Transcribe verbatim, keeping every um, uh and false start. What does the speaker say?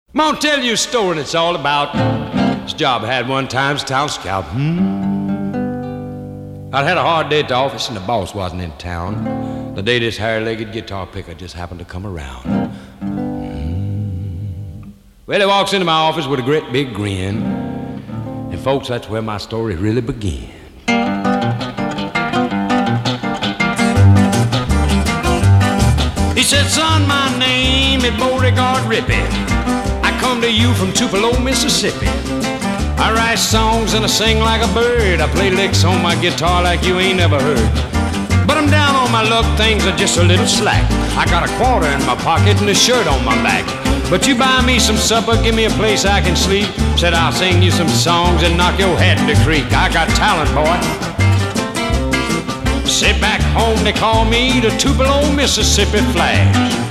I'm gonna tell you a story and it's all about this job I had one time as a town scout. Hmm. I'd had a hard day at the office and the boss wasn't in town. The day this hair-legged guitar picker just happened to come around. Hmm. Well, he walks into my office with a great big grin. And folks, that's where my story really begins. He said, son, my name is Beauregard Rippey. I come to you from Tupelo, Mississippi. I write songs and I sing like a bird. I play licks on my guitar like you ain't never heard. But I'm down on my luck, things are just a little slack. I got a quarter in my pocket and a shirt on my back. But you buy me some supper, give me a place I can sleep. Said I'll sing you some songs and knock your head in the creek. I got talent, boy. Sit back home, they call me the Tupelo, Mississippi Flash.